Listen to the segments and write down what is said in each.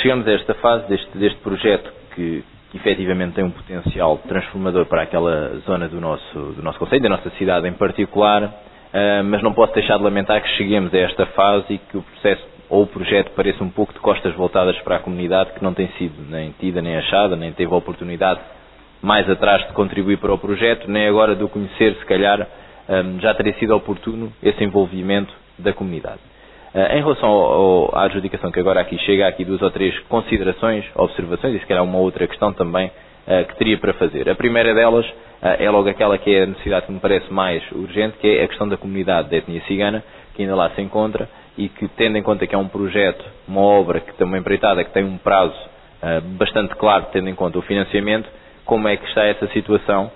chegamos a esta fase deste projeto que efetivamente tem um potencial transformador para aquela zona do nosso concelho, da nossa cidade em particular, mas não posso deixar de lamentar que cheguemos a esta fase e que o processo ou o projeto pareça um pouco de costas voltadas para a comunidade, que não tem sido nem tida nem achada, nem teve a oportunidade mais atrás de contribuir para o projeto, nem agora de o conhecer, se calhar já teria sido oportuno esse envolvimento da comunidade. Em relação à adjudicação que agora aqui chega, há aqui 2 ou 3 considerações, observações e se calhar uma outra questão também que teria para fazer. A primeira delas é logo aquela que é a necessidade que me parece mais urgente, que é a questão da comunidade da etnia cigana, que ainda lá se encontra e que, tendo em conta que é um projeto, uma obra, que tem uma empreitada, que tem um prazo bastante claro, tendo em conta o financiamento, como é que está essa situação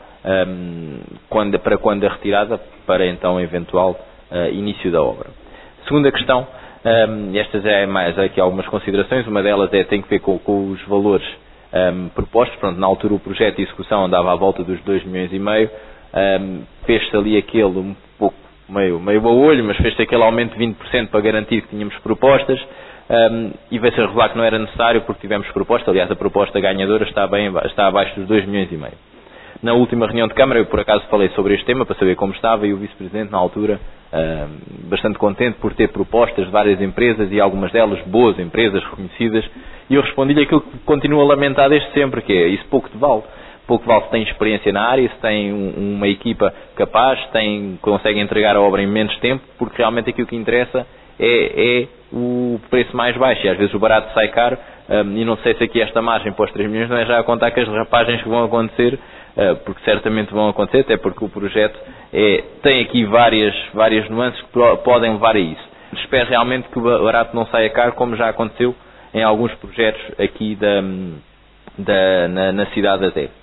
para quando a retirada, para então eventual início da obra. Segunda questão, estas é mais aqui algumas considerações, uma delas tem que ver com os valores propostos. Pronto, na altura o projeto de execução andava à volta dos 2,5 milhões, fez-se ali aquele um pouco meio a olho, mas fez-se aquele aumento de 20% para garantir que tínhamos propostas, e veio-se a revelar que não era necessário porque tivemos proposta. Aliás, a proposta ganhadora está abaixo dos 2,5 milhões. Na última reunião de Câmara, eu por acaso falei sobre este tema para saber como estava, e o Vice-Presidente na altura, bastante contente por ter propostas de várias empresas e algumas delas boas empresas reconhecidas, e eu respondi-lhe aquilo que continuo a lamentar desde sempre, que é isso pouco te vale. Pouco vale se tem experiência na área, se tem uma equipa capaz, consegue entregar a obra em menos tempo, porque realmente aquilo que interessa é o preço mais baixo, e às vezes o barato sai caro, e não sei se aqui esta margem para os 3 milhões não é já a contar com as derrapagens que vão acontecer, porque certamente vão acontecer, até porque o projeto tem aqui várias nuances que podem levar a isso. Espero realmente que o barato não saia caro, como já aconteceu em alguns projetos aqui na cidade até.